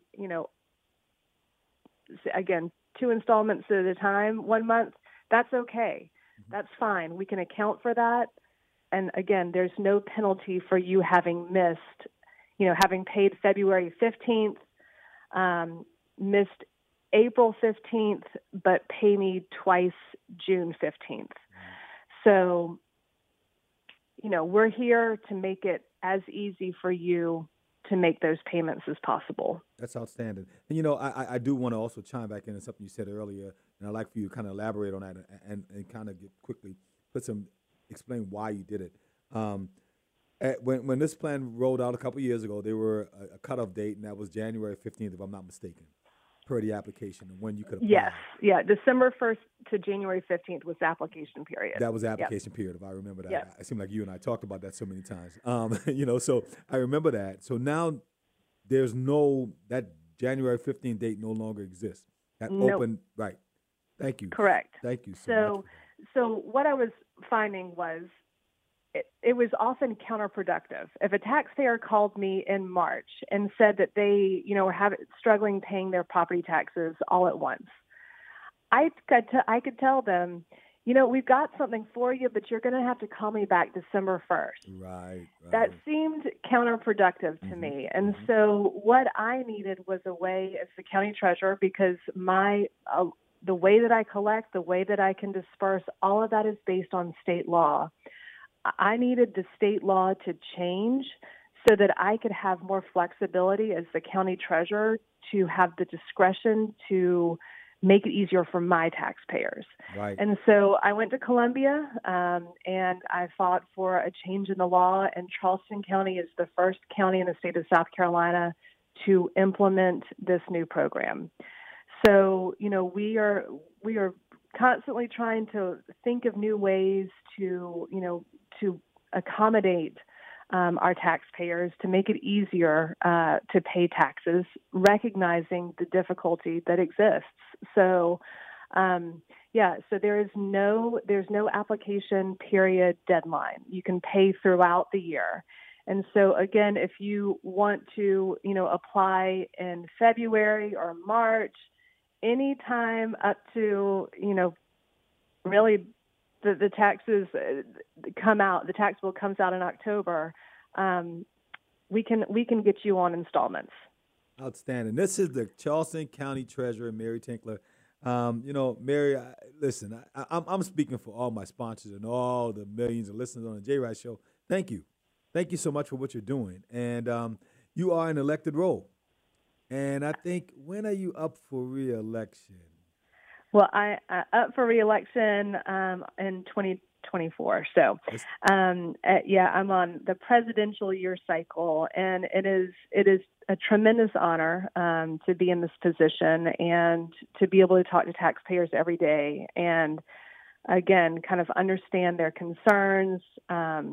again, 2 installments at a time, 1 month, that's okay. That's fine. We can account for that. And again, there's no penalty for you having missed, having paid February 15th, missed April 15th, but pay me twice June 15th. So, we're here to make it as easy for you to make those payments as possible. That's outstanding. And, I do want to also chime back in on something you said earlier, and I'd like for you to kind of elaborate on that and kind of explain why you did it. When this plan rolled out a couple of years ago, there were a cutoff date, and that was January 15th, if I'm not mistaken, per the application, and when you could apply. Yes. Yeah. December 1st to January 15th was the application period. That was the application period, if I remember that. Yep. It seemed like you and I talked about that so many times. So I remember that. So now that January 15th date no longer exists. That open, right. Thank you. Correct. Thank you so much. So what I was finding was it was often counterproductive. If a taxpayer called me in March and said that they, were struggling paying their property taxes all at once, I could tell them, we've got something for you, but you're going to have to call me back December 1st. Right. That seemed counterproductive to me. And so what I needed was a way as the county treasurer, because the way that I collect, the way that I can disperse, all of that is based on state law. I needed the state law to change so that I could have more flexibility as the county treasurer to have the discretion to make it easier for my taxpayers. Right. And so I went to Columbia and I fought for a change in the law, and Charleston County is the first county in the state of South Carolina to implement this new program. So, we are constantly trying to think of new ways to accommodate our taxpayers, to make it easier to pay taxes, recognizing the difficulty that exists. So, so there's no application period deadline. You can pay throughout the year. And so, again, if you want to, apply in February or March, any time up to, really the taxes come out, the tax bill comes out in October, we can get you on installments. Outstanding. This is the Charleston County Treasurer, Mary Tinkler. Mary, listen, I'm speaking for all my sponsors and all the millions of listeners on the Jay Rice Show. Thank you. Thank you so much for what you're doing. And you are an elected role. And I think, when are you up for re-election? Well, I up for re-election in 2024. So, I'm on the presidential year cycle, and it is a tremendous honor to be in this position and to be able to talk to taxpayers every day and, again, kind of understand their concerns,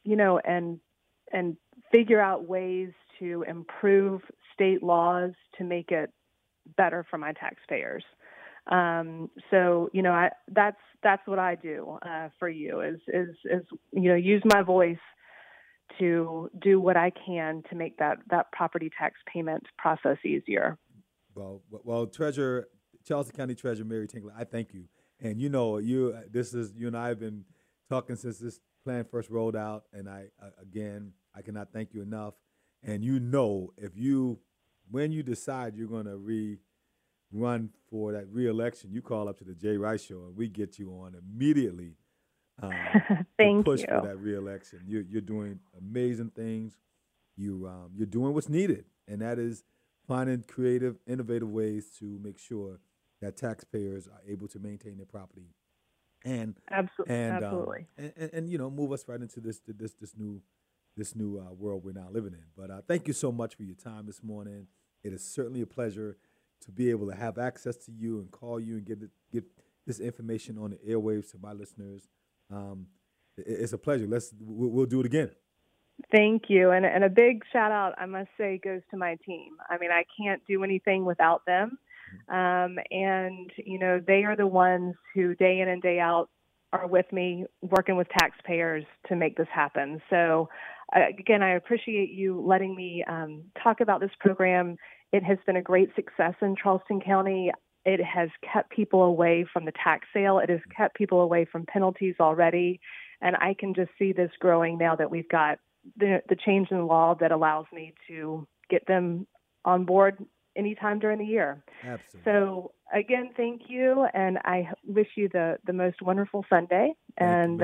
and figure out ways to improve state laws to make it better for my taxpayers. So, that's what I do for you is use my voice to do what I can to make that property tax payment process easier. Well, Charleston County Treasurer Mary Tinkler, I thank you. And you and I have been talking since this plan first rolled out, and I cannot thank you enough. And when you decide you're going to run for that re-election, you call up to the Jay Rice Show, and we get you on immediately. Thank push you for that re-election. You're doing amazing things. You're doing what's needed, and that is finding creative, innovative ways to make sure that taxpayers are able to maintain their property, and absolutely, move us right into this new world we're now living in. But thank you so much for your time this morning. It is certainly a pleasure to be able to have access to you and call you and get this information on the airwaves to my listeners. It's a pleasure. We'll do it again. Thank you. And a big shout out, I must say, goes to my team. I mean, I can't do anything without them. And, they are the ones who day in and day out are with me working with taxpayers to make this happen. So, again, I appreciate you letting me talk about this program. It has been a great success in Charleston County. It has kept people away from the tax sale. It has kept people away from penalties already. And I can just see this growing now that we've got the change in law that allows me to get them on board anytime during the year. Absolutely. So again, thank you. And I wish you the most wonderful Sunday. And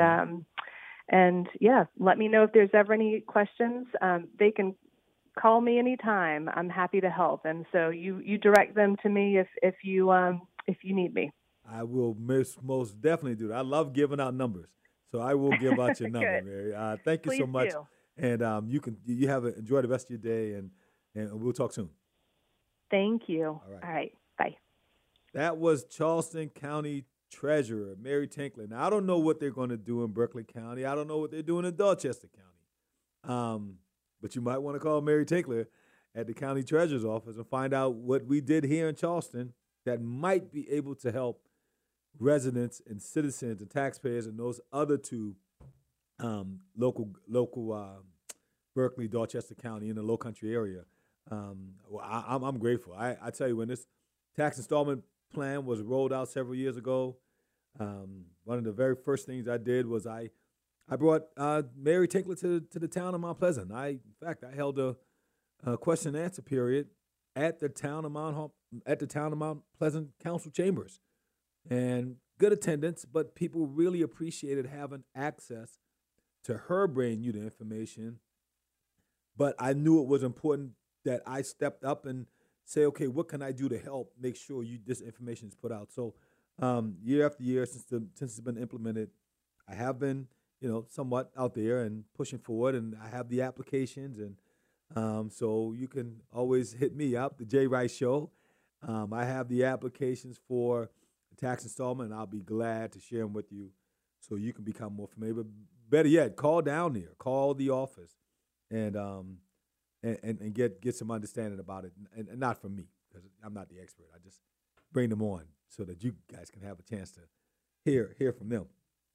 let me know if there's ever any questions. They can call me anytime. I'm happy to help. And so you direct them to me if you need me. I will most definitely do that. I love giving out numbers, so I will give out your number, Mary. Thank you Please so much. do. And enjoy the rest of your day, and we'll talk soon. Thank you. All right. Bye. That was Charleston County Treasurer Mary Tinkler. Now, I don't know what they're going to do in Berkeley County. I don't know what they're doing in Dorchester County. But you might want to call Mary Tinkler at the county treasurer's office and find out what we did here in Charleston that might be able to help residents and citizens and taxpayers in those other two local Berkeley, Dorchester County in the Low Country area. I'm grateful. I tell you, when this tax installment plan was rolled out several years ago, one of the very first things I did was I brought Mary Tinkler to the town of Mount Pleasant. In fact, I held a question and answer period at the town of Mount Pleasant Council Chambers, and good attendance. But people really appreciated having access to her bringing you the information. But I knew it was important that I stepped up and say, okay, what can I do to help make sure this information is put out? So year after year since it's been implemented, I have been somewhat out there and pushing forward, and I have the applications, and so you can always hit me up, the Jay Rice Show. I have the applications for the tax installment, and I'll be glad to share them with you so you can become more familiar. But better yet, call down there, call the office, and get some understanding about it, and not from me, because I'm not the expert. I just bring them on so that you guys can have a chance to hear from them.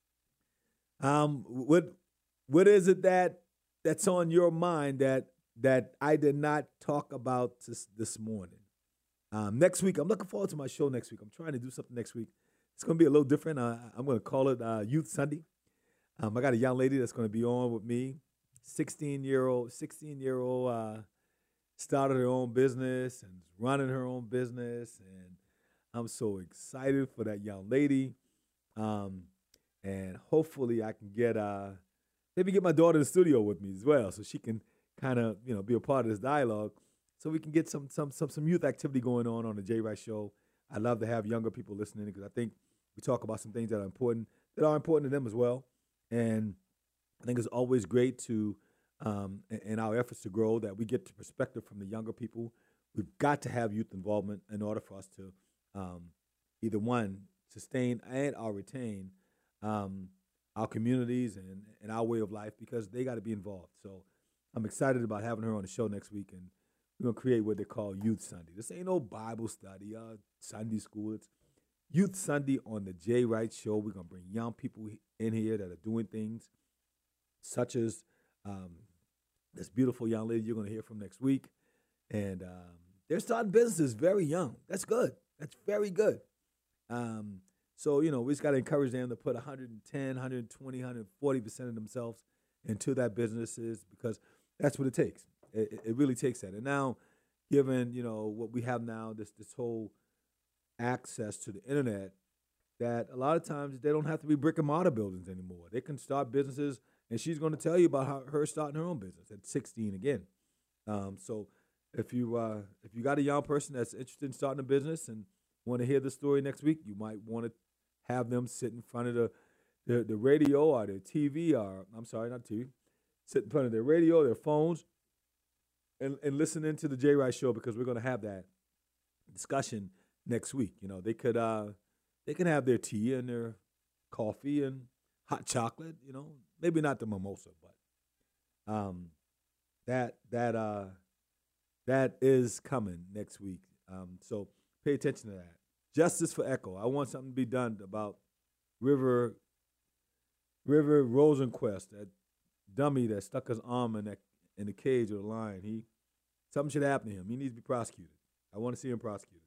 What is it that's on your mind that I did not talk about this morning? Next week, I'm looking forward to my show next week. I'm trying to do something next week. It's going to be a little different. I'm going to call it Youth Sunday. I got a young lady that's going to be on with me. 16-year-old started her own business and running her own business, and I'm so excited for that young lady. And hopefully I can get my daughter in the studio with me as well, so she can kind of be a part of this dialogue, so we can get some youth activity going on the Jay Rice Show. I love to have younger people listening, because I think we talk about some things that are important to them as well. And I think it's always great to, in our efforts to grow, that we get the perspective from the younger people. We've got to have youth involvement in order for us to either one, sustain and or retain our communities and our way of life, because they got to be involved. So I'm excited about having her on the show next week, and we're going to create what they call Youth Sunday. This ain't no Bible study, Sunday school. It's Youth Sunday on the Jay Wright Show. We're going to bring young people in here that are doing things such as this beautiful young lady you're going to hear from next week. And they're starting businesses very young. That's good. That's very good. So, we just got to encourage them to put 110, 120, 140% of themselves into that businesses, because that's what it takes. It really takes that. And now, given, what we have now, this whole access to the internet, that a lot of times they don't have to be brick and mortar buildings anymore. They can start businesses, and she's going to tell you about her starting her own business at 16 again. So if you got a young person that's interested in starting a business and want to hear the story next week, you might want to have them sit in front of the radio or the TV, or I'm sorry, not TV, sit in front of their radio, their phones, and listen into the Jay Wright Show, because we're going to have that discussion next week. They can have their tea and their coffee and hot chocolate. Maybe not the mimosa, but that is coming next week. So pay attention to that. Justice for Echo. I want something to be done about River Rosenquist, that dummy that stuck his arm in the cage of the lion. Something should happen to him. He needs to be prosecuted. I want to see him prosecuted.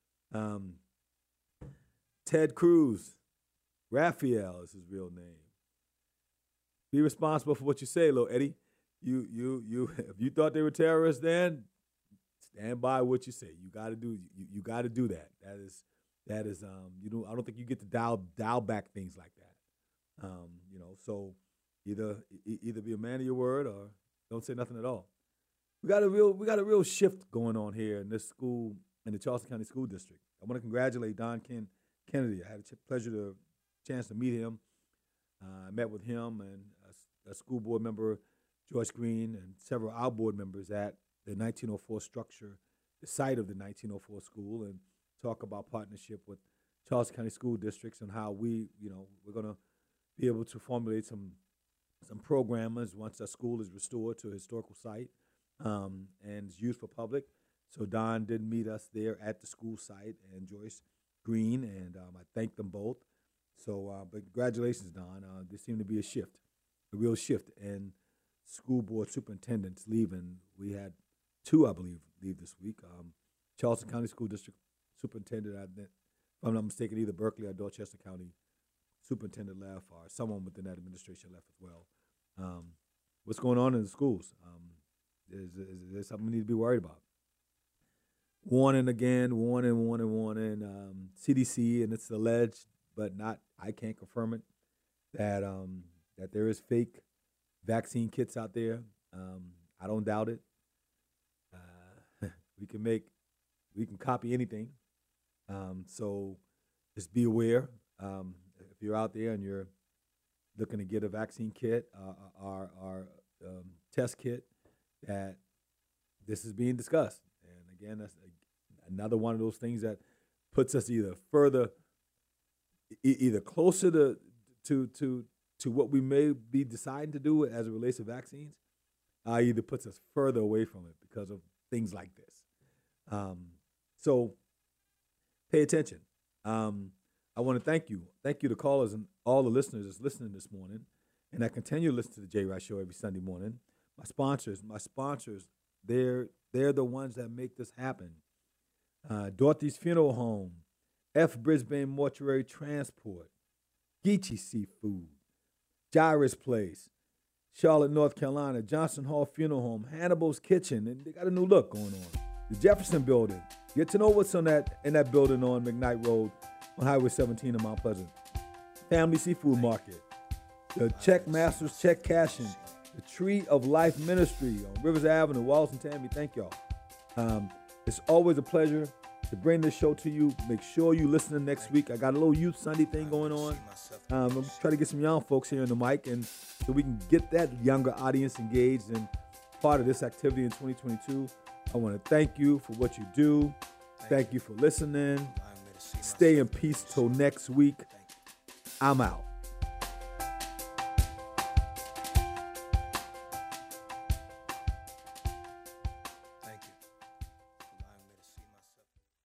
Ted Cruz, Raphael is his real name. Be responsible for what you say, little Eddie. You if you thought they were terrorists, then stand by what you say. You got to do that. That is I don't think you get to dial back things like that. So either be a man of your word or don't say nothing at all. We got a real shift going on here in this school, in the Charleston County School District. I want to congratulate Don Kennedy. I had a chance to meet him. I met with him and a school board member, Joyce Green, and several of our board members at the 1904 structure, the site of the 1904 school, and talk about partnership with Charleston County School Districts and how we're going to be able to formulate some programmers once a school is restored to a historical site and is used for public. So Don did meet us there at the school site, and Joyce Green, and I thank them both. So, but congratulations, Don. There seemed to be a real shift in school board superintendents leaving. We had 2, I believe, leave this week. Charleston County School District Superintendent, if I'm not mistaken, either Berkeley or Dorchester County Superintendent left, or someone within that administration left as well. What's going on in the schools? Is there something we need to be worried about? Warning. CDC, and it's alleged, but I can't confirm it, that there is fake vaccine kits out there. I don't doubt it. We can copy anything. So just be aware. If you're out there and you're looking to get a vaccine kit or test kit, that this is being discussed. And again, that's another one of those things that puts us either closer to what we may be deciding to do as it relates to vaccines, either puts us further away from it because of things like this. So pay attention. I want to thank you to callers and all the listeners that's listening this morning, and I continue to listen to the Jay Wright Show every Sunday morning. My sponsors, they're the ones that make this happen. Dorothy's Funeral Home, F. Brisbane Mortuary Transport, Geechee Seafood, Jairus Place, Charlotte, North Carolina, Johnson Hall Funeral Home, Hannibal's Kitchen, and they got a new look going on. The Jefferson Building. Get to know what's in that building on McKnight Road on Highway 17 in Mount Pleasant. Family Seafood Market, the Check Masters Check Cashing, the Tree of Life Ministry on Rivers Avenue, Wallace and Tammy. Thank y'all. It's always a pleasure to bring this show to you. Make sure you listen next week. I got a little Youth Sunday thing going on. I'm trying to get some young folks here on the mic, and so we can get that younger audience engaged and part of this activity in 2022. I want to thank you for what you do. Thank you for listening. Stay in peace till next week. I'm out.